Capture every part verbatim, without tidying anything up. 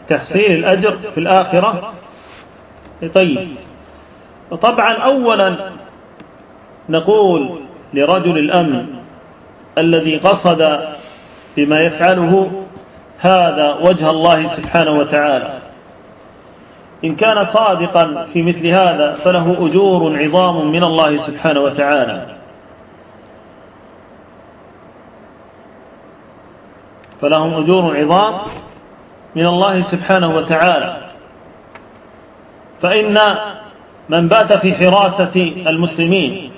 تحصيل الأجر في الآخرة. طيب، طبعا أولا نقول لرجل الأمن الذي قصد بما يفعله هذا وجه الله سبحانه وتعالى، إن كان صادقا في مثل هذا فله أجور عظام من الله سبحانه وتعالى، فلهم أجور عظام من الله سبحانه وتعالى. فإن من بات في حراسة المسلمين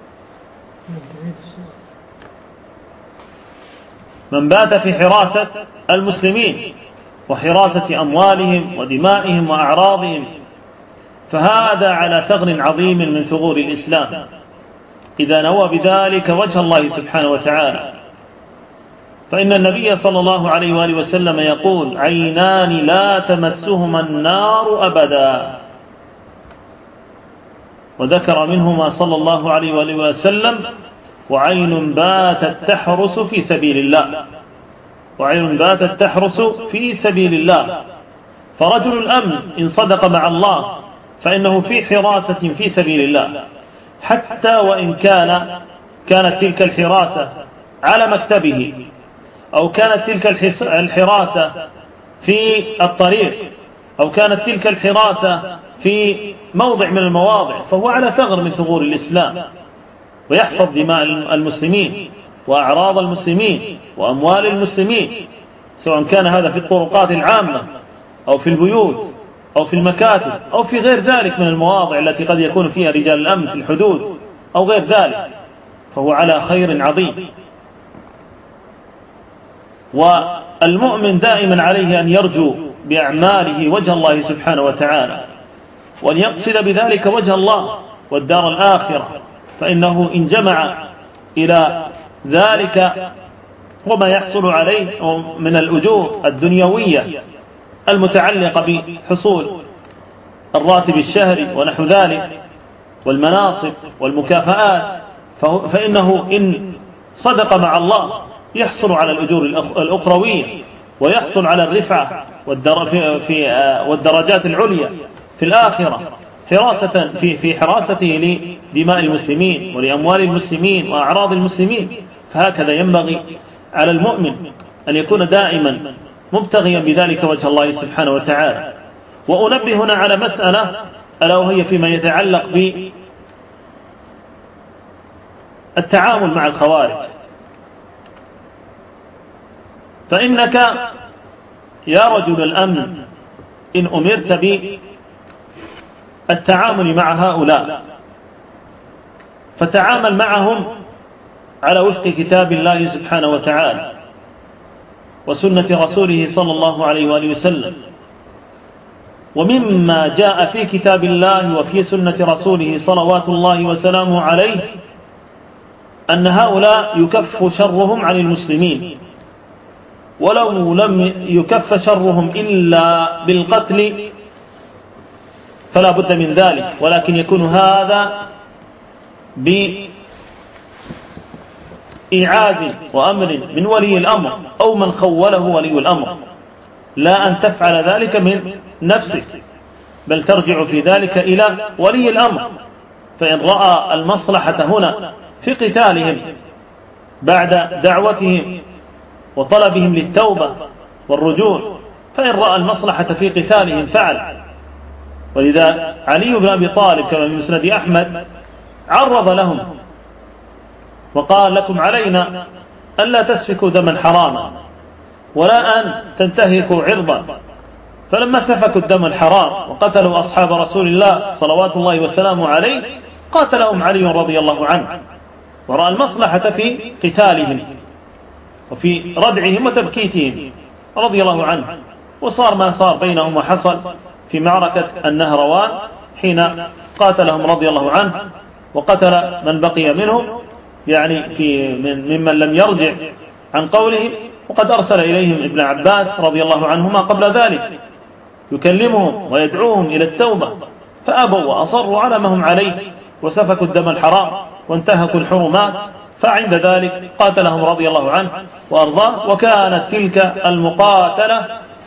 من بات في حراسة المسلمين وحراسة أموالهم ودمائهم وأعراضهم، فهذا على ثغر عظيم من ثغور الإسلام إذا نوى بذلك وجه الله سبحانه وتعالى. فإن النبي صلى الله عليه وآله وسلم يقول: عينان لا تمسهما النار أبدا، وذكر منهما صلى الله عليه وآله وسلم: وعين باتت تحرس في سبيل الله، وعين باتت تحرس في سبيل الله. فرجل الأمن إن صدق مع الله فإنه في حراسة في سبيل الله، حتى وإن كان كانت تلك الحراسة على مكتبه، أو كانت تلك الحراسة في الطريق، أو كانت تلك الحراسة في موضع من المواضع، فهو على ثغر من ثغور الإسلام، ويحفظ دماء المسلمين وأعراض المسلمين وأموال المسلمين، سواء كان هذا في الطرقات العامة أو في البيوت أو في المكاتب أو في غير ذلك من المواضع التي قد يكون فيها رجال الأمن في الحدود أو غير ذلك، فهو على خير عظيم. والمؤمن دائما عليه أن يرجو بأعماله وجه الله سبحانه وتعالى، وأن يقصد بذلك وجه الله والدار الآخرة، فإنه إن جمع إلى ذلك وما يحصل عليه من الأجور الدنيوية المتعلقة بحصول الراتب الشهري ونحو ذلك والمناصب والمكافآت، فإنه إن صدق مع الله يحصل على الأجور الأخروية، ويحصل على الرفعة والدرجات العليا في الآخرة، حراسة في في حراسته لدماء المسلمين ولأموال المسلمين وأعراض المسلمين. فهكذا ينبغي على المؤمن أن يكون دائما مبتغيا بذلك وجه الله سبحانه وتعالى. وأنبه هنا على مسألة، ألا وهي فيما يتعلق بالتعامل مع الخوارج. فإنك يا رجل الأمن إن أمرت بالتعامل مع هؤلاء فتعامل معهم على وفق كتاب الله سبحانه وتعالى وسنة رسوله صلى الله عليه وآله وسلم. ومما جاء في كتاب الله وفي سنة رسوله صلوات الله وسلامه عليه أن هؤلاء يكف شرهم عن المسلمين، ولو لم يكف شرهم إلا بالقتل فلا بد من ذلك، ولكن يكون هذا بإيعاز وأمر من ولي الأمر أو من خوله ولي الأمر، لا أن تفعل ذلك من نفسك، بل ترجع في ذلك إلى ولي الأمر. فإن رأى المصلحة هنا في قتالهم بعد دعوتهم وطلبهم للتوبة والرجوع، فإن رأى المصلحة في قتالهم فعل. ولذا علي بن أبي طالب كما في مسند أحمد عرض لهم وقال: لكم علينا ألا تسفكوا دما حراما ولا أن تنتهكوا عرضا. فلما سفكوا الدم الحرام وقتلوا أصحاب رسول الله صلوات الله وسلامه عليه قاتلهم علي رضي الله عنه، ورأى المصلحة في قتالهم وفي ردعهم وتبكيتهم رضي الله عنه. وصار ما صار بينهم وحصل في معركة النهروان حين قاتلهم رضي الله عنه وقتل من بقي منهم، يعني في من ممن لم يرجع عن قوله. وقد أرسل إليهم ابن عباس رضي الله عنهما قبل ذلك يكلمهم ويدعوهم إلى التوبة، فأبوا وأصروا على ما هم عليه وسفكوا الدم الحرام وانتهكوا الحرمات. فعند ذلك قاتلهم رضي الله عنه وأرضاه، وكانت تلك المقاتلة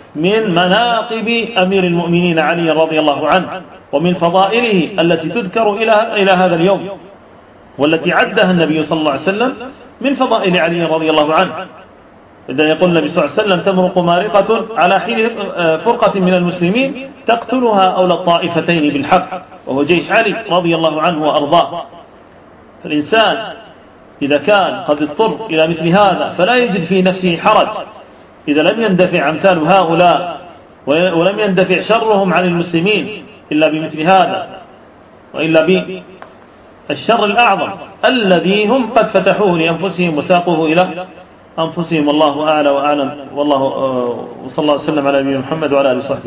من مناقب أمير المؤمنين علي رضي الله عنه ومن فضائله التي تذكر إلى إلى هذا اليوم، والتي عدها النبي صلى الله عليه وسلم من فضائل علي رضي الله عنه. إذا يقول النبي صلى الله عليه وسلم: تمرق مارقة على حين فرقة من المسلمين تقتلها أولى الطائفتين بالحق، وهو جيش علي رضي الله عنه وأرضاه. فالإنسان إذا كان قد اضطر إلى مثل هذا فلا يجد في نفسه حرج إذا لم يندفع أمثال هؤلاء ولم يندفع شرهم عن المسلمين إلا بمثل هذا، وإلا بالشر الأعظم الذي هم قد فتحوه لأنفسهم وساقوه إلى أنفسهم. والله أعلى وأعلم، والله وصلى الله وسلم على نبينا محمد وعلى آله وصحبه.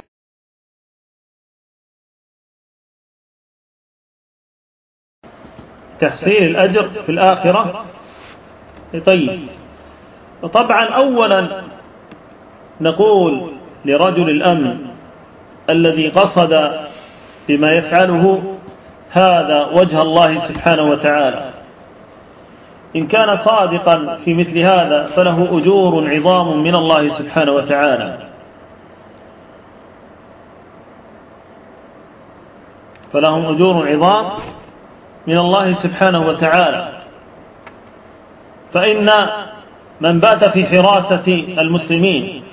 تحصيل الأجر في الآخرة. طيب، طبعا أولا نقول لرجل الأمن الذي قصد بما يفعله هذا وجه الله سبحانه وتعالى، إن كان صادقا في مثل هذا فله أجور عظام من الله سبحانه وتعالى، فلهم أجور عظام من الله سبحانه وتعالى. فإن من بات في حراسة المسلمين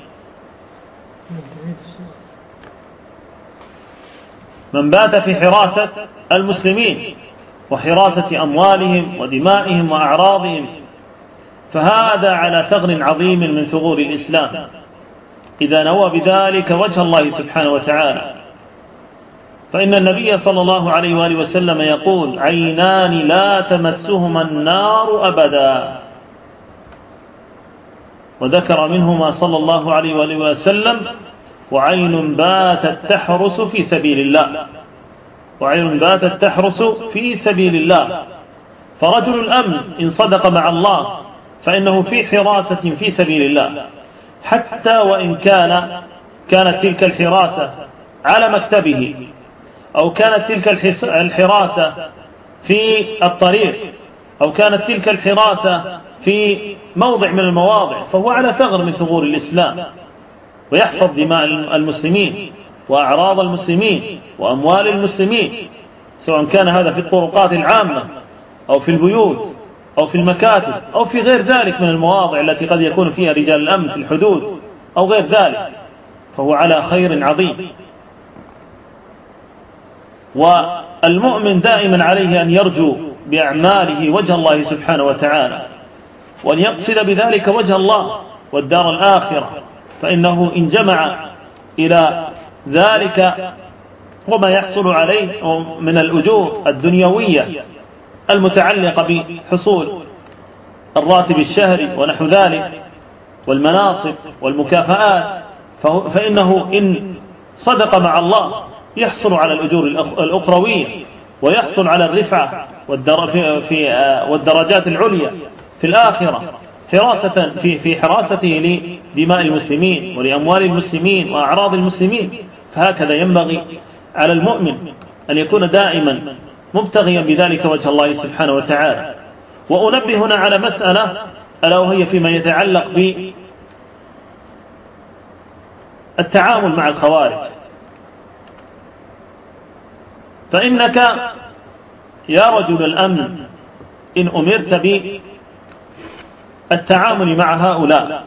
من بات في حراسة المسلمين وحراسة أموالهم ودمائهم وأعراضهم فهذا على ثغر عظيم من ثغور الإسلام إذا نوى بذلك وجه الله سبحانه وتعالى. فإن النبي صلى الله عليه وآله وسلم يقول: عينان لا تمسهما النار أبدا، وذكر منهما صلى الله عليه وآله وسلم: وعين باتت تحرس في سبيل الله، وعين باتت تحرس في سبيل الله. فرجل الأمن إن صدق مع الله فإنه في حراسة في سبيل الله، حتى وإن كان كانت تلك الحراسة على مكتبه، أو كانت تلك الحراسة في الطريق، أو كانت تلك الحراسة في موضع من المواضع، فهو على ثغر من ثغور الإسلام، ويحفظ دماء المسلمين وأعراض المسلمين وأموال المسلمين، سواء كان هذا في الطرقات العامة أو في البيوت أو في المكاتب أو في غير ذلك من المواضع التي قد يكون فيها رجال الأمن في الحدود أو غير ذلك، فهو على خير عظيم. والمؤمن دائما عليه أن يرجو بأعماله وجه الله سبحانه وتعالى، وأن يقصد بذلك وجه الله والدار الآخرة، فإنه إن جمع إلى ذلك وما يحصل عليه من الأجور الدنيوية المتعلقة بحصول الراتب الشهري ونحو ذلك والمناصب والمكافآت، فإنه إن صدق مع الله يحصل على الأجور الأخروية، ويحصل على الرفعة والدرجات العليا في الآخرة، حراسة في في حراسته لدماء المسلمين ولأموال المسلمين وأعراض المسلمين. فهكذا ينبغي على المؤمن أن يكون دائما مبتغيا بذلك وجه الله سبحانه وتعالى. وأنبه هنا على مسألة ألا وهي فيما يتعلق بالتعامل مع الخوارج. فإنك يا رجل الأمن إن أمرت بالتعامل مع هؤلاء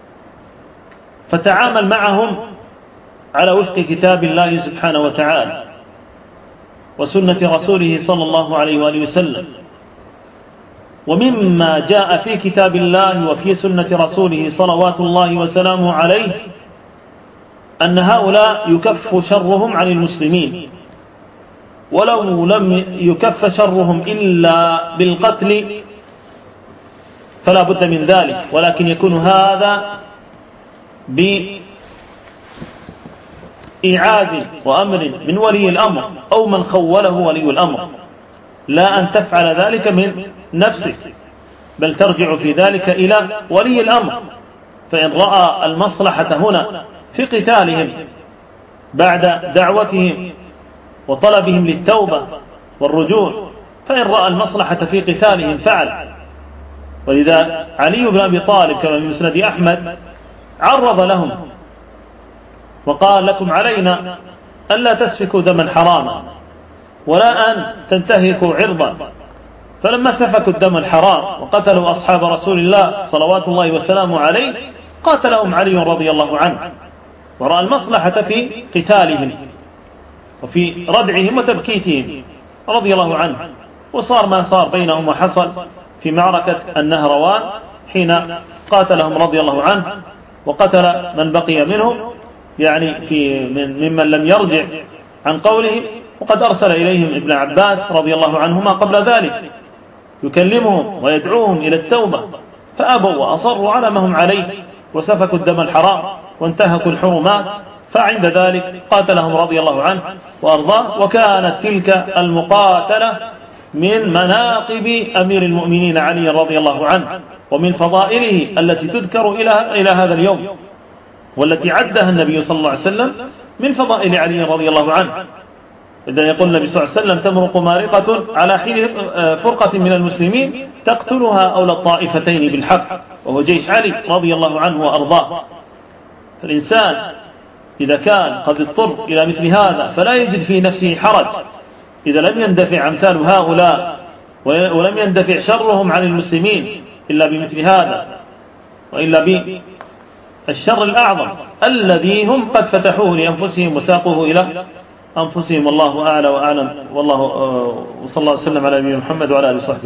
فتعامل معهم على وفق كتاب الله سبحانه وتعالى وسنة رسوله صلى الله عليه وآله وسلم. ومما جاء في كتاب الله وفي سنة رسوله صلوات الله وسلامه عليه أن هؤلاء يكف شرهم عن المسلمين، ولو لم يكف شرهم إلا بالقتل فلا بد من ذلك، ولكن يكون هذا بإيعاز وأمر من ولي الأمر أو من خوله ولي الأمر، لا أن تفعل ذلك من نفسك، بل ترجع في ذلك إلى ولي الأمر. فإن رأى المصلحة هنا في قتالهم بعد دعوتهم وطلبهم للتوبة والرجوع، فإن رأى المصلحة في قتالهم فعل. ولذا علي بن أبي طالب كما في مسند أحمد عرض لهم وقال لكم علينا ألا تسفكوا دما حراما ولا أن تنتهكوا عرضا. فلما سفكوا الدم الحرام وقتلوا أصحاب رسول الله صلوات الله وسلامه عليه قاتلهم علي رضي الله عنه، ورأى المصلحة في قتالهم وفي ردعهم وتبكيتهم رضي الله عنه. وصار ما صار بينهم وحصل في معركة النهروان حين قاتلهم رضي الله عنه وقتل من بقي منهم، يعني في من ممن لم يرجع عن قوله. وقد أرسل إليهم ابن عباس رضي الله عنهما قبل ذلك يكلمهم ويدعوهم إلى التوبة، فأبوا وأصروا على ما هم عليه وسفكوا الدم الحرام وانتهكوا الحرمات. فعند ذلك قاتلهم رضي الله عنه وأرضاه. وكانت تلك المقاتلة من مناقب أمير المؤمنين علي رضي الله عنه ومن فضائله التي تذكر إلى إلى هذا اليوم، والتي عدها النبي صلى الله عليه وسلم من فضائل علي رضي الله عنه. إذا يقول النبي صلى الله عليه وسلم تمرق مارقة على حين فرقة من المسلمين تقتلها أولى الطائفتين بالحق، وهو جيش علي رضي الله عنه وأرضاه. فالإنسان إذا كان قد اضطر إلى مثل هذا فلا يجد في نفسه حرج إذا لم يندفع أمثال هؤلاء ولم يندفع شرهم عن المسلمين إلا بمثل هذا، وإلا بالشر الأعظم الذي هم قد فتحوه لأنفسهم وساقوه إلى أنفسهم. والله أعلى وأعلم، والله وصلى الله وسلم على نبينا محمد وعلى آله وصحبه.